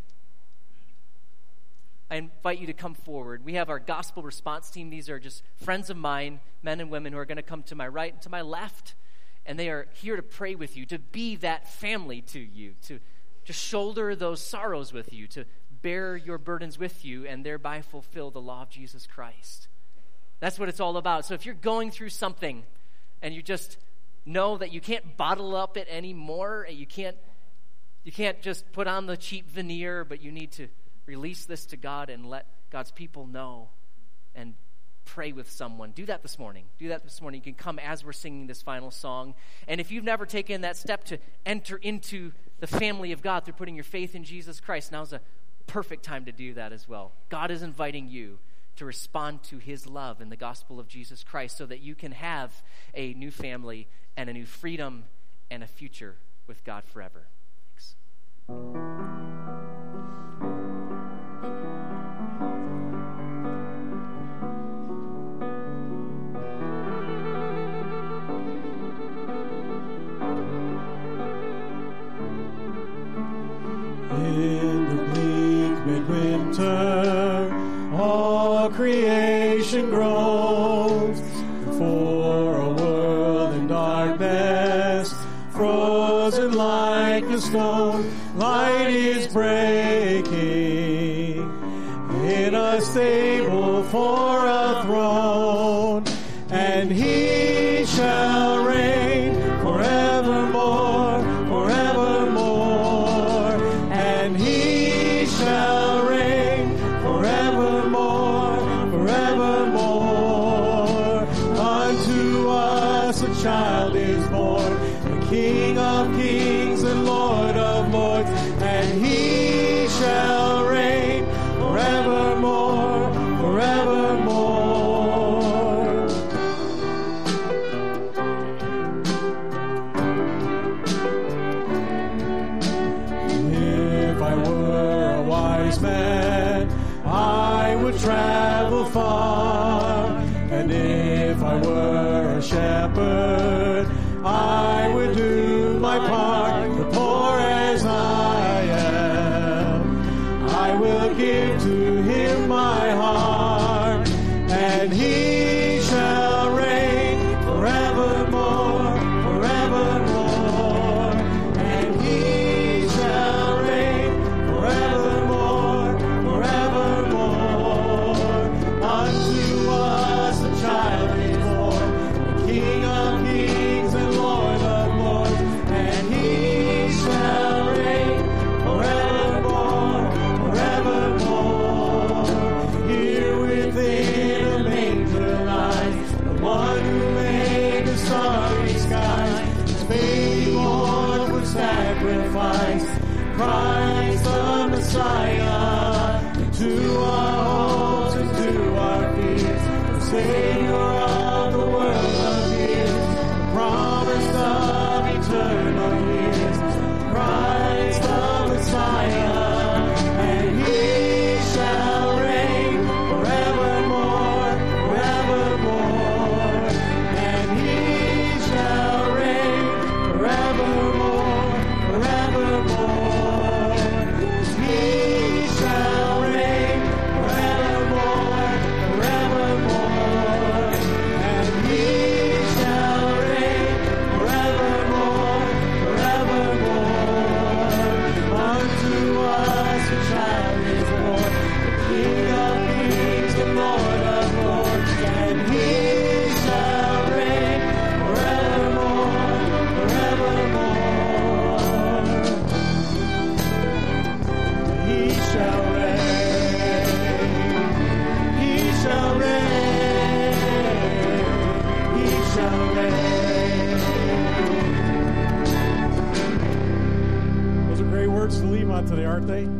I invite you to come forward. We have our gospel response team. These are just friends of mine, men and women, who are going to come to my right and to my left, and they are here to pray with you, to be that family to you, to, to shoulder those sorrows with you, to bear your burdens with you, and thereby fulfill the law of Jesus Christ. That's what it's all about. So if you're going through something and you just know that you can't bottle up it anymore, you can't, you can't just put on the cheap veneer, but you need to release this to God and let God's people know and pray with someone. Do that this morning. Do that this morning. You can come as we're singing this final song. And if you've never taken that step to enter into the family of God through putting your faith in Jesus Christ, now's a perfect time to do that as well. God is inviting you to respond to his love in the gospel of Jesus Christ so that you can have a new family and a new freedom and a future with God forever. Thanks. In the bleak midwinter, all creation groans for a world in darkness, frozen like a stone. Light is breaking in a stable for a throne, and he shall reign forevermore, forevermore, and he shall reign forevermore, forevermore. Unto us a child is born, the King of kings and Lord of lords, and he shall reign forevermore, forevermore. If I were a wise man, I would travel far, and if I were a shepherd, I would do my part. The poor as I am, I will give to him my heart, and he shall reign forevermore, forevermore, and he shall reign forevermore, forevermore. Unto us a child is born, the King of kings and Lord of Christ the Messiah, into our homes, into our fears, the Savior of the world appears, the promise of eternal years. Christ the Messiah, and He shall reign forevermore, forevermore, and He shall reign forevermore, forevermore. He shall reign forevermore, forevermore, and He shall reign forevermore, forevermore. Unto us a child is born, the King of kings and Lord of lords, and He shall reign forevermore, forevermore. He shall reign, He shall reign, He shall reign. Those are great words to leave on today, aren't they?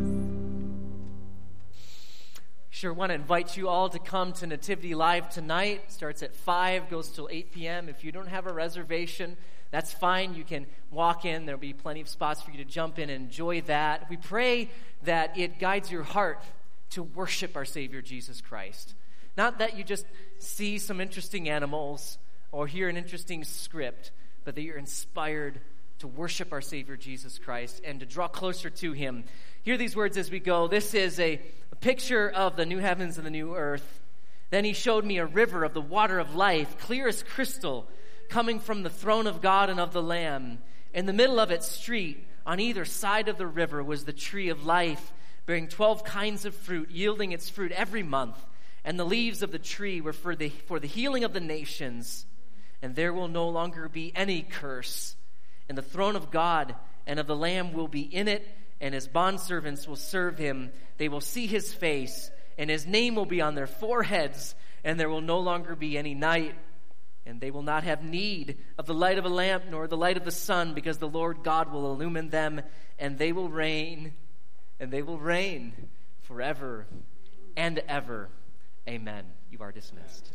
Sure want to invite you all to come to Nativity Live tonight. It starts at five, goes till eight p.m. If you don't have a reservation, that's fine. You can walk in. There'll be plenty of spots for you to jump in and enjoy that. We pray that it guides your heart to worship our Savior Jesus Christ. Not that you just see some interesting animals or hear an interesting script, but that you're inspired to worship our Savior Jesus Christ and to draw closer to Him. Hear these words as we go. This is a, a picture of the new heavens and the new earth. Then He showed me a river of the water of life, clear as crystal, coming from the throne of God and of the Lamb. In the middle of its street, on either side of the river, was the tree of life, bearing twelve kinds of fruit, yielding its fruit every month. And the leaves of the tree were for the, for the healing of the nations. And there will no longer be any curse. And the throne of God and of the Lamb will be in it, and His bondservants will serve Him. They will see His face, and His name will be on their foreheads, and there will no longer be any night. And they will not have need of the light of a lamp nor the light of the sun, because the Lord God will illumine them, and they will reign, and they will reign forever and ever. Amen. You are dismissed.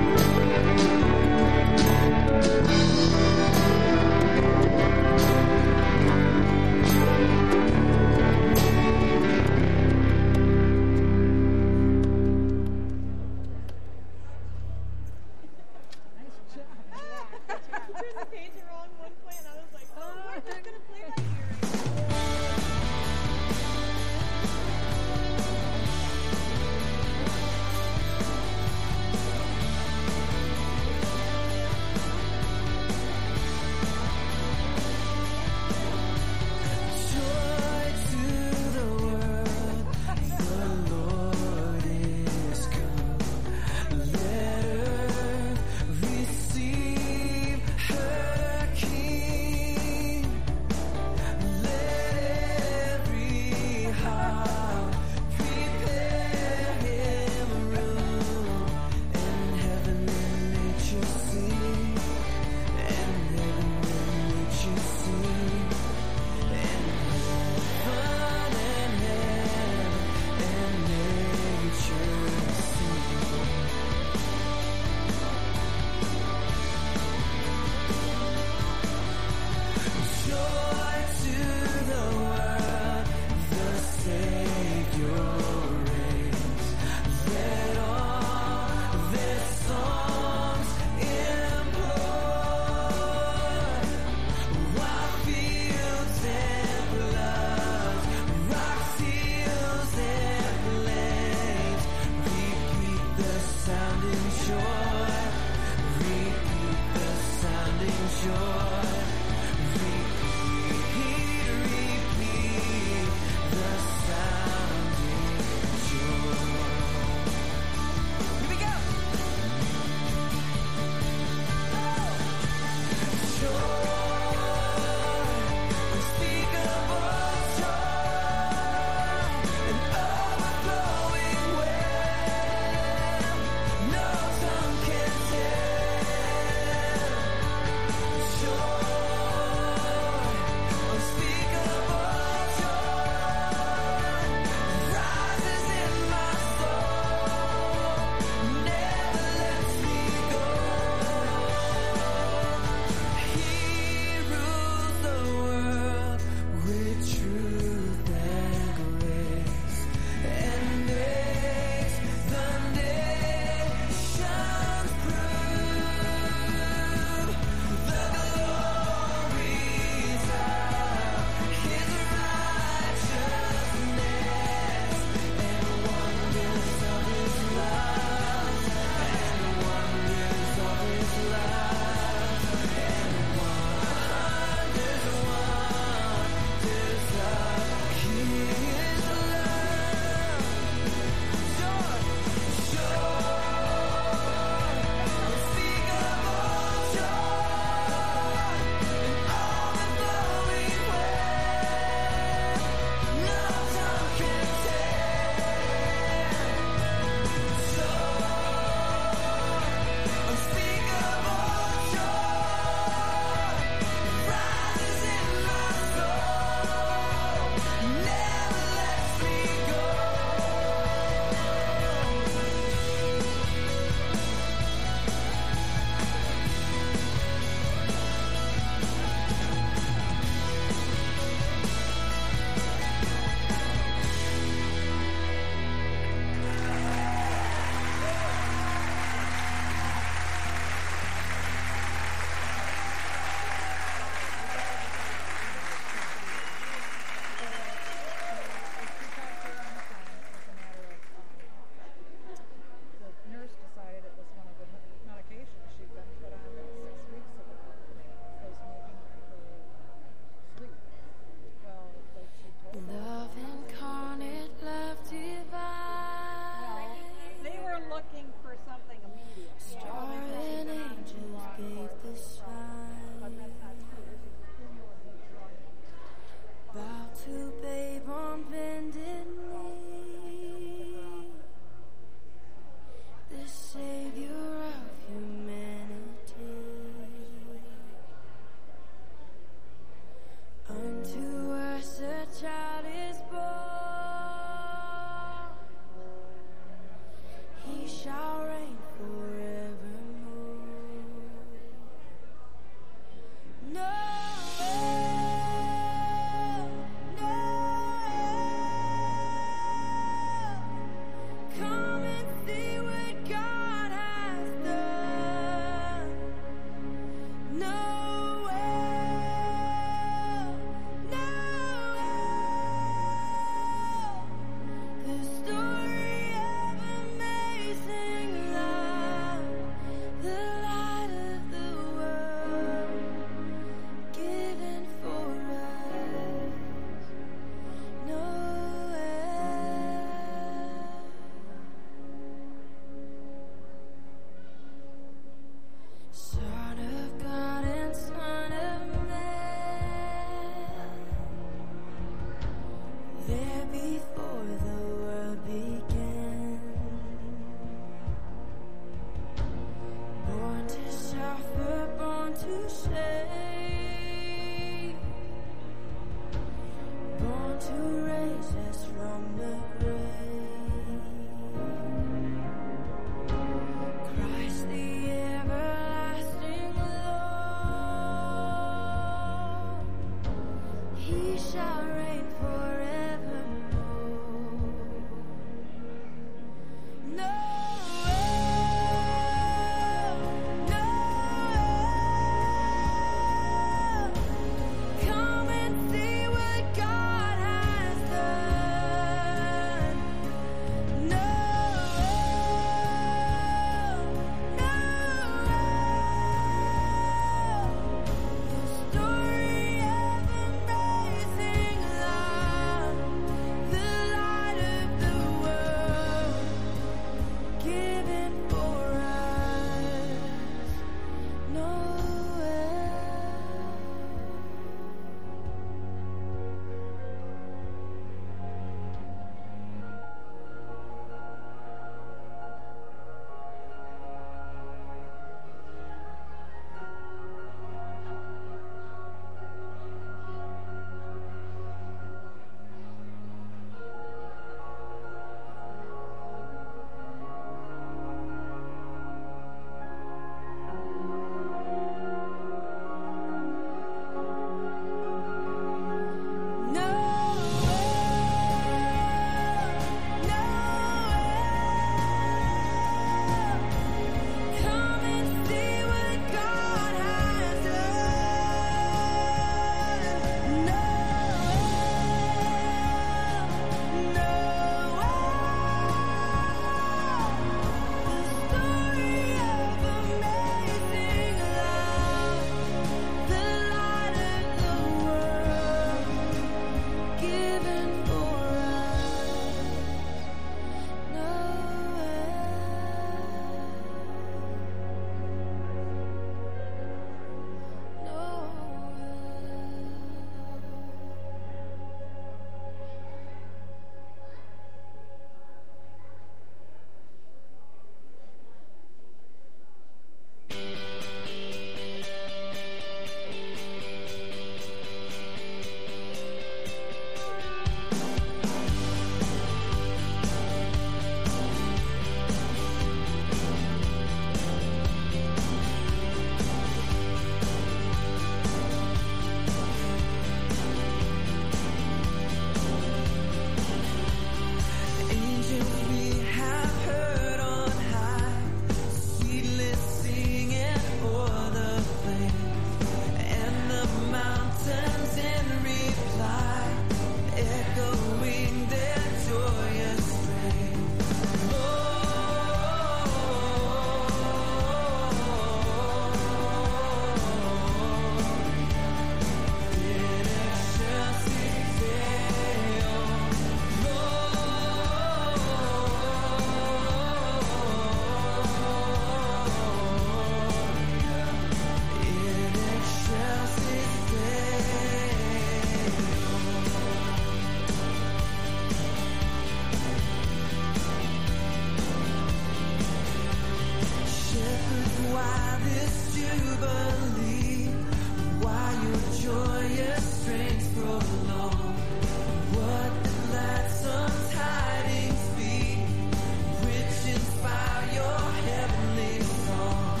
jubilee, while your joyous strength prolong. What the gladsome tidings be, which inspire your heavenly song.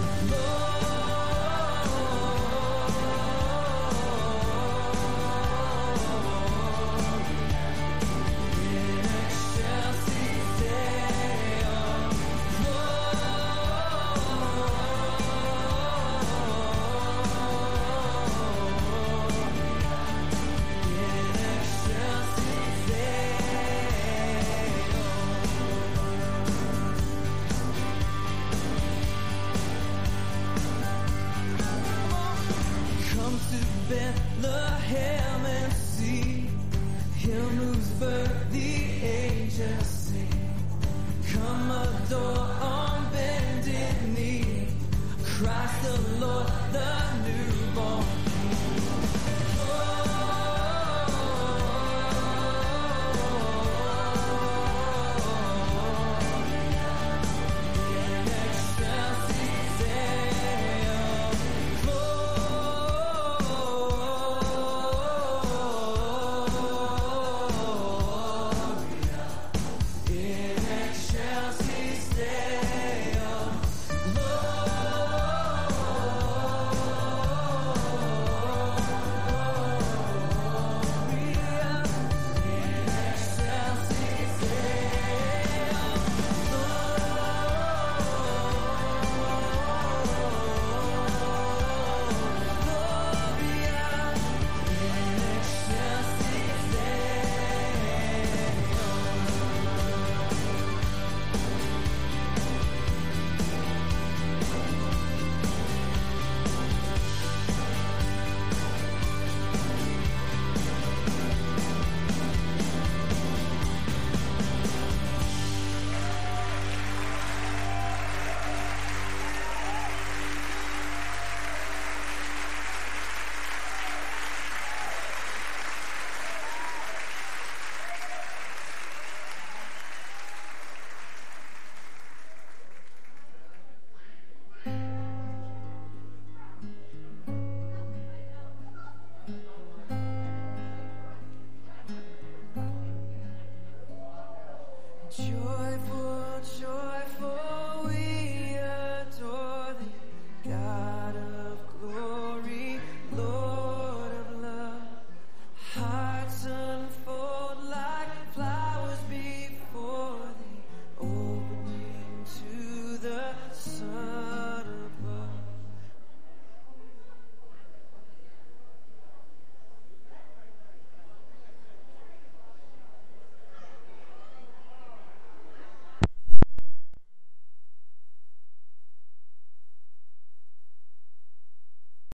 Bethlehem and see Him whose birth the angels sing. Come adore on bended knee, Christ the Lord, the